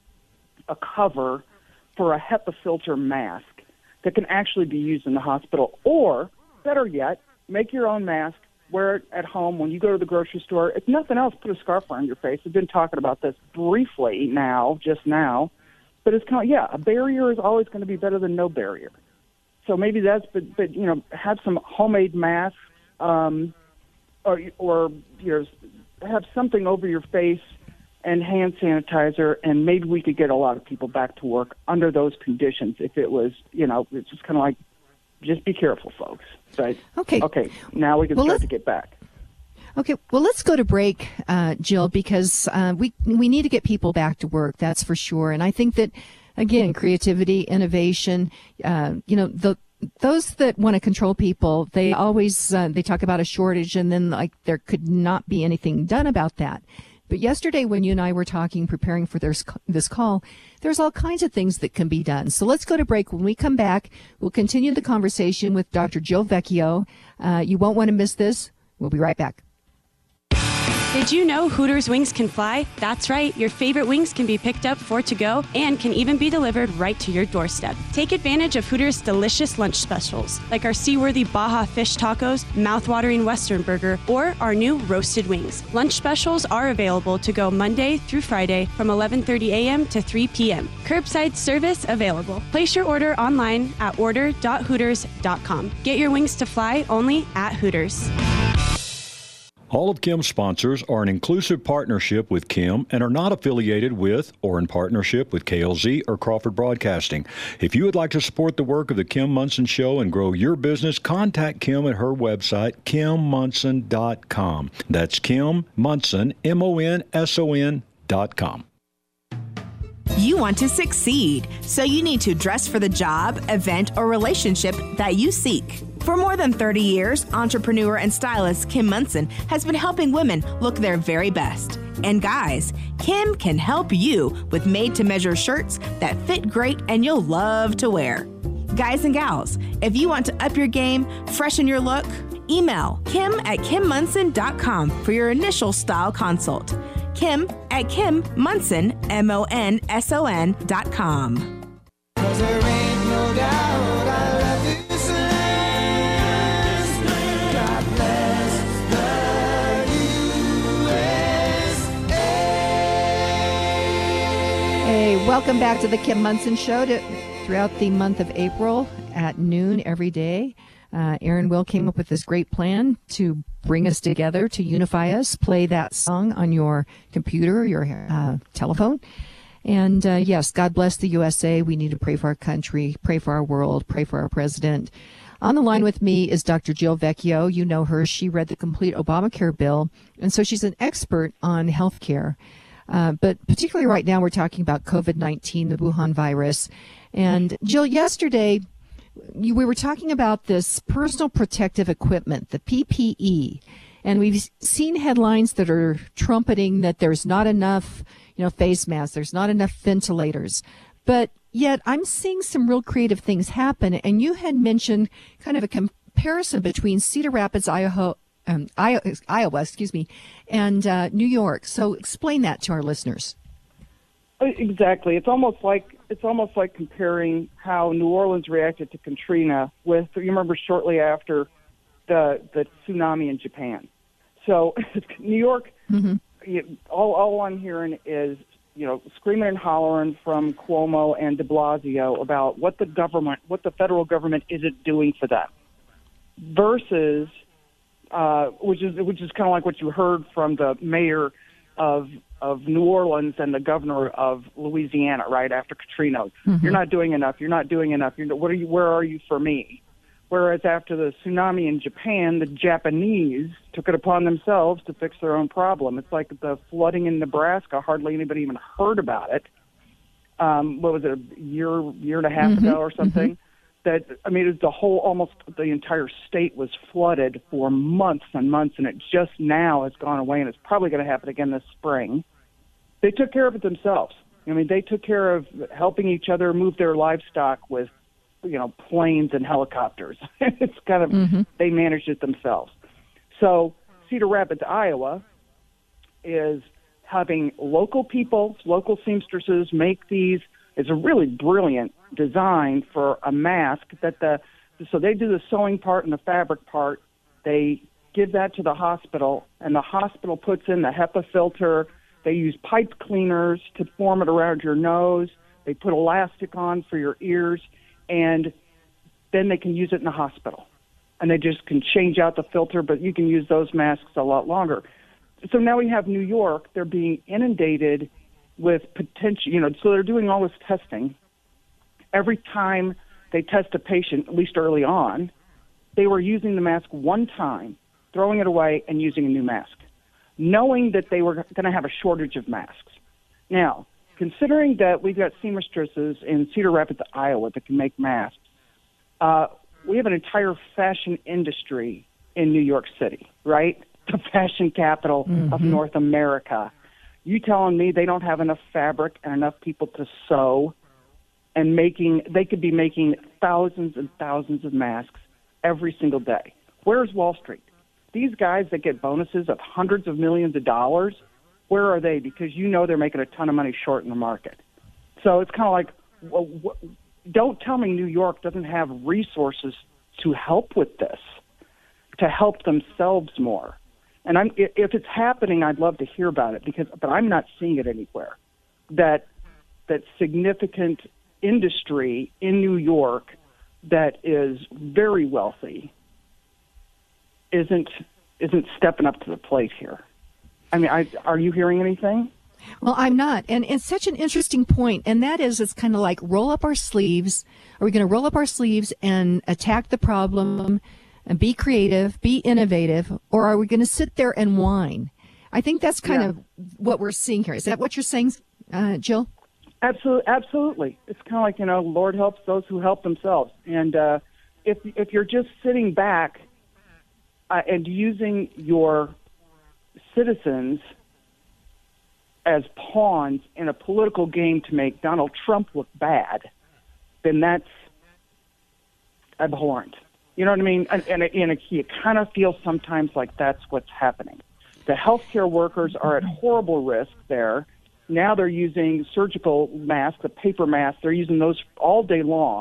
a cover for a HEPA filter mask that can actually be used in the hospital. Or, better yet, make your own mask, wear it at home when you go to the grocery store. If nothing else, put a scarf around your face. We've been talking about this briefly now, just now. But it's kind of, yeah, a barrier is always going to be better than no barrier. So maybe that's, but, but you know, have some homemade masks, um, or, or, you know, have something over your face and hand sanitizer, and maybe we could get a lot of people back to work under those conditions if it was, you know, it's just kind of like, just be careful, folks. Right? Okay. Okay, now we can well, start to get back. Okay, well, let's go to break, uh, Jill, because uh, we we need to get people back to work, that's for sure. And I think that, again, creativity, innovation, uh, you know, the those that want to control people, they always, uh, they talk about a shortage, and then, like, there could not be anything done about that. But yesterday when you and I were talking, preparing for this, this call, there's all kinds of things that can be done. So let's go to break. When we come back, we'll continue the conversation with Doctor Jill Vecchio. Uh, you won't want to miss this. We'll be right back. Did you know Hooters wings can fly? That's right, your favorite wings can be picked up for to go and can even be delivered right to your doorstep. Take advantage of Hooters' delicious lunch specials, like our seaworthy Baja fish tacos, mouth-watering Western burger, or our new roasted wings. Lunch specials are available to go Monday through Friday from eleven thirty a.m. to three p.m. Curbside service available. Place your order online at order dot hooters dot com. Get your wings to fly only at Hooters. All of Kim's sponsors are an inclusive partnership with Kim and are not affiliated with or in partnership with K L Z or Crawford Broadcasting. If you would like to support the work of the Kim Monson Show and grow your business, contact Kim at her website, kim monson dot com. That's Kim Monson, M O N S O N dot com. You want to succeed, so you need to dress for the job, event, or relationship that you seek. For more than thirty years, entrepreneur and stylist Kim Monson has been helping women look their very best. And guys, Kim can help you with made-to-measure shirts that fit great and you'll love to wear. Guys and gals, if you want to up your game, freshen your look, email Kim at kim monson dot com for your initial style consult. Kim at Kim Monson, M O N S O N dot com. 'Cause there ain't no no doubt I love this land. God bless the U S A. Hey, welcome back to the Kim Monson Show. To, throughout the month of April at noon every day, uh, Aaron Will came up with this great plan to bring us together, to unify us. Play that song on your computer, your uh, telephone. And uh, yes, God bless the U S A. We need to pray for our country, pray for our world, pray for our president. On the line with me is Doctor Jill Vecchio. You know her. She read the complete Obamacare bill, and so she's an expert on health care. Uh, but particularly right now, we're talking about COVID nineteen, the Wuhan virus. And Jill, yesterday, you, we were talking about this personal protective equipment, the P P E. And we've seen headlines that are trumpeting that there's not enough, you know, face masks, there's not enough ventilators. But yet I'm seeing some real creative things happen. And you had mentioned kind of a comparison between Cedar Rapids, Idaho, um, Iowa, excuse me, and uh, New York. So explain that to our listeners. Exactly. It's almost like it's almost like comparing how New Orleans reacted to Katrina with, you remember, shortly after the the tsunami in Japan. So New York, mm-hmm. you, all all I'm hearing is, you know, screaming and hollering from Cuomo and de Blasio about what the government, what the federal government isn't doing for them, versus, uh, which is which is kind of like what you heard from the mayor of of New Orleans and the governor of Louisiana right after Katrina. Mm-hmm. You're not doing enough. You're not doing enough. You're, what are you? Where are you for me? Whereas after the tsunami in Japan, the Japanese took it upon themselves to fix their own problem. It's like the flooding in Nebraska. Hardly anybody even heard about it. Um, what was it, a year, year and a half mm-hmm. ago or something? Mm-hmm. That, I mean, it was the whole, almost the entire state was flooded for months and months, and it just now has gone away, and it's probably going to happen again this spring. They took care of it themselves. I mean, they took care of helping each other move their livestock with, you know, planes and helicopters. It's kind of, mm-hmm. they managed it themselves. So Cedar Rapids, Iowa is having local people, local seamstresses make these. It's a really brilliant design for a mask that the, so they do the sewing part and the fabric part. They give that to the hospital, and the hospital puts in the HEPA filter. They use pipe cleaners to form it around your nose. They put elastic on for your ears, and then they can use it in the hospital. And they just can change out the filter, but you can use those masks a lot longer. So now we have New York. They're being inundated with potential, you know, so they're doing all this testing. Every time they test a patient, at least early on, they were using the mask one time, throwing it away, and using a new mask, knowing that they were going to have a shortage of masks. Now, considering that we've got seamstresses in Cedar Rapids, Iowa that can make masks, uh, we have an entire fashion industry in New York City, right? The fashion capital mm-hmm. of North America. You telling me they don't have enough fabric and enough people to sew and making, they could be making thousands and thousands of masks every single day. Where's Wall Street? These guys that get bonuses of hundreds of millions of dollars, where are they? Because you know they're making a ton of money short in the market. So it's kind of like, well, wh- don't tell me New York doesn't have resources to help with this, to help themselves more. And I'm, if it's happening, I'd love to hear about it, because, but I'm not seeing it anywhere. That that significant industry in New York that is very wealthy isn't isn't stepping up to the plate here. I mean, I, are you hearing anything? Well, I'm not. And it's such an interesting point. And that is, it's kind of like roll up our sleeves. Are we going to roll up our sleeves and attack the problem and be creative, be innovative, or are we going to sit there and whine? I think that's kind yeah. of what we're seeing here. Is that what you're saying, uh, Jill? Absolutely. Absolutely. It's kind of like, you know, Lord helps those who help themselves. And uh, if if you're just sitting back uh, and using your citizens as pawns in a political game to make Donald Trump look bad, then that's abhorrent. You know what I mean? And, and, and you kind of feel sometimes like that's what's happening. The healthcare workers are at horrible risk there. Now they're using surgical masks, the paper masks. They're using those all day long.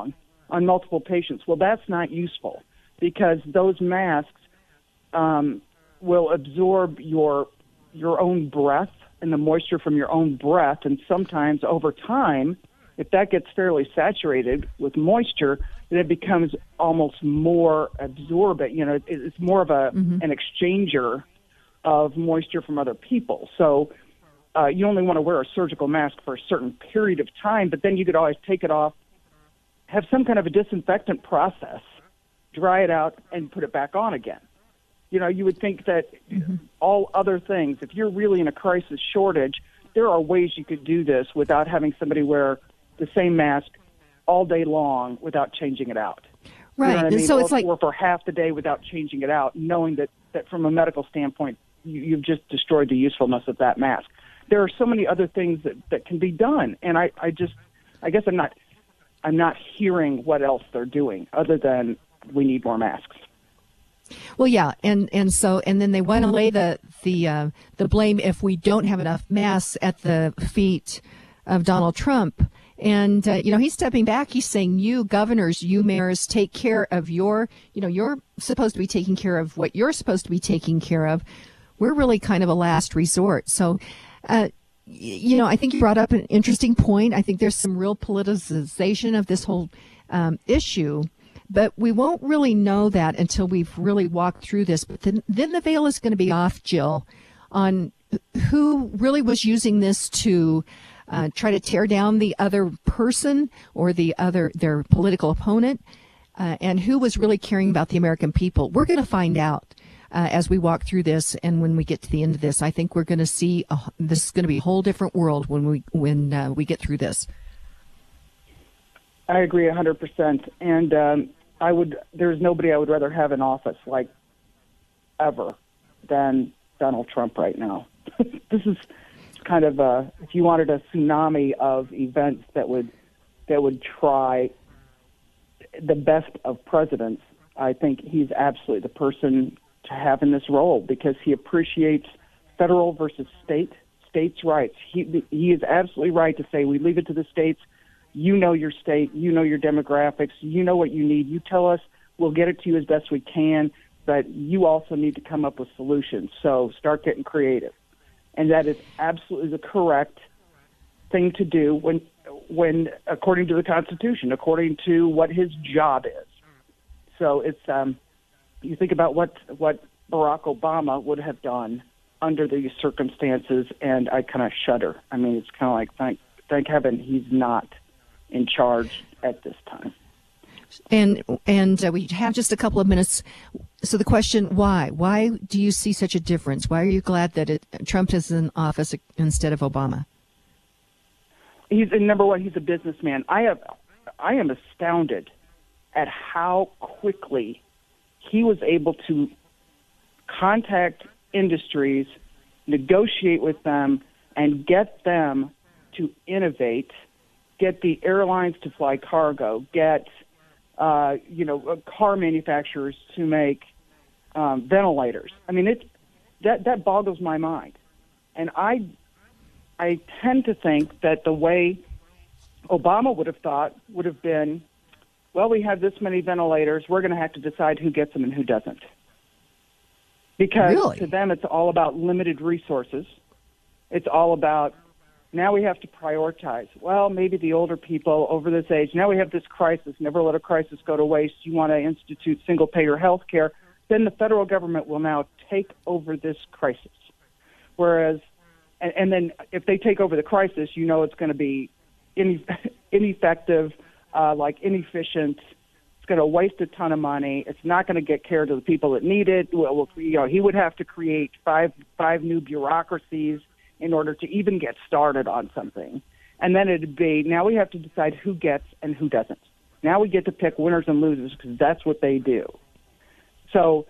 on multiple patients. Well, that's not useful because those masks um, will absorb your your own breath and the moisture from your own breath, and sometimes over time, if that gets fairly saturated with moisture, then it becomes almost more absorbent. You know, it, it's more of a mm-hmm. an exchanger of moisture from other people. So uh, you only want to wear a surgical mask for a certain period of time, but then you could always take it off, have some kind of a disinfectant process, dry it out, and put it back on again. You know, you would think that mm-hmm. all other things, if you're really in a crisis shortage, there are ways you could do this without having somebody wear the same mask all day long without changing it out. Right. You know what I And mean? so or, it's like, or for half the day without changing it out, knowing that, that from a medical standpoint, you, you've just destroyed the usefulness of that mask. There are so many other things that, that can be done. And I, I just, I guess I'm not, I'm not hearing what else they're doing other than we need more masks. Well, yeah, and, and so and then they want to lay the the uh, the blame if we don't have enough masks at the feet of Donald Trump. And uh, you know, he's stepping back. He's saying, "You governors, you mayors, take care of your. You know, you're supposed to be taking care of what you're supposed to be taking care of. We're really kind of a last resort." So, uh, you know, I think you brought up an interesting point. I think there's some real politicization of this whole um, issue. But we won't really know that until we've really walked through this. But then, then the veil is going to be off, Jill, on who really was using this to uh, try to tear down the other person or the other their political opponent, uh, and who was really caring about the American people. We're going to find out uh, as we walk through this, and when we get to the end of this, I think we're going to see a, this is going to be a whole different world when we when uh, we get through this. I agree one hundred percent, and. Um, I would. There's nobody I would rather have in office, like, ever, than Donald Trump right now. This is kind of a, if you wanted a tsunami of events that would that would try the best of presidents, I think he's absolutely the person to have in this role because he appreciates federal versus state, states' rights. He he is absolutely right to say we leave it to the states. You know your state, you know your demographics, you know what you need. You tell us, we'll get it to you as best we can, but you also need to come up with solutions. So start getting creative. And that is absolutely the correct thing to do when, when according to the Constitution, according to what his job is. So it's, um, you think about what, what Barack Obama would have done under these circumstances, and I kind of shudder. I mean, it's kind of like, thank, thank heaven he's not in charge at this time. And and uh, we have just a couple of minutes. So the question, why? Why do you see such a difference? Why are you glad that it, Trump is in office instead of Obama? He's number one. He's a businessman. I have, I am astounded at how quickly he was able to contact industries, negotiate with them, and get them to innovate. Get the airlines to fly cargo, get, uh, you know, car manufacturers to make um, ventilators. I mean, it that that boggles my mind. And I, I tend to think that the way Obama would have thought would have been, well, we have this many ventilators, we're going to have to decide who gets them and who doesn't. Because really? To them, it's all about limited resources. It's all about, now we have to prioritize. Well, maybe the older people over this age. Now we have this crisis. Never let a crisis go to waste. You want to institute single-payer health care. Then the federal government will now take over this crisis. Whereas, and, and then if they take over the crisis, you know it's going to be ine- ineffective, uh, like inefficient. It's going to waste a ton of money. It's not going to get care to the people that need it. Well, you know, he would have to create five five new bureaucracies in order to even get started on something. And then it'd be, now we have to decide who gets and who doesn't. Now we get to pick winners and losers because that's what they do. So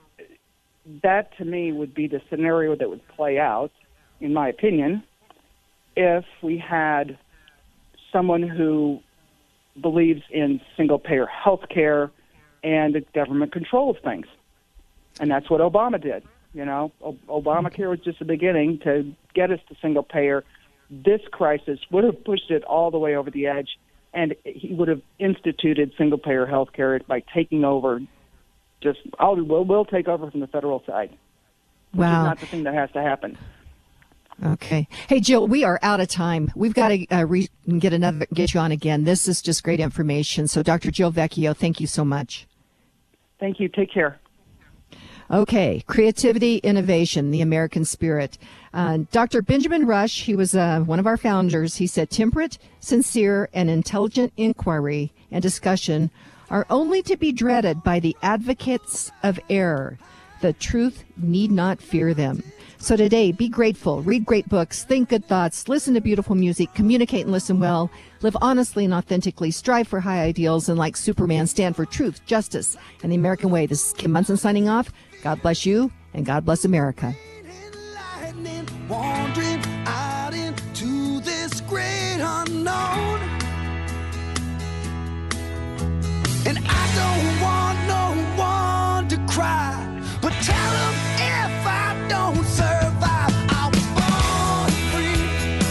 that, to me, would be the scenario that would play out, in my opinion, if we had someone who believes in single-payer health care and the government control of things. And that's what Obama did. You know, Obamacare was just the beginning to get us to single payer. This crisis would have pushed it all the way over the edge, and he would have instituted single-payer health care by taking over. Just, I'll, we'll, we'll take over from the federal side. Which wow. is not the thing that has to happen. Okay. Hey, Jill, we are out of time. We've got to uh, re- get another get you on again. This is just great information. So, Doctor Jill Vecchio, thank you so much. Thank you. Take care. Okay. Creativity, innovation, the American spirit. Uh, Doctor Benjamin Rush, he was uh, one of our founders. He said, temperate, sincere, and intelligent inquiry and discussion are only to be dreaded by the advocates of error. The truth need not fear them. So today, be grateful, read great books, think good thoughts, listen to beautiful music, communicate and listen well, live honestly and authentically, strive for high ideals, and like Superman, stand for truth, justice, and the American way. This is Kim Monson signing off. God bless you, and God bless America. Wandering out into this great unknown, and I don't want no one to cry, but tell them if I don't survive, I was born free.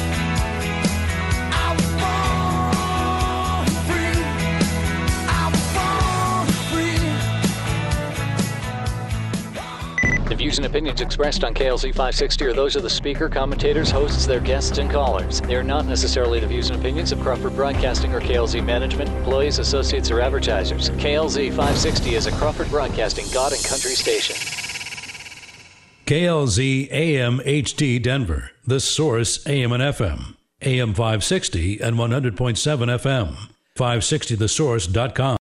I was born free. I was born free. The views and opinions expressed on K L Z five sixty are those of the speaker, commentators, hosts, their guests, and callers. They are not necessarily the views and opinions of Crawford Broadcasting or K L Z management, employees, associates, or advertisers. K L Z five sixty is a Crawford Broadcasting God and Country station. K L Z A M H D Denver, The Source A M and F M, A M five sixty and one hundred point seven F M, five sixty the source dot com.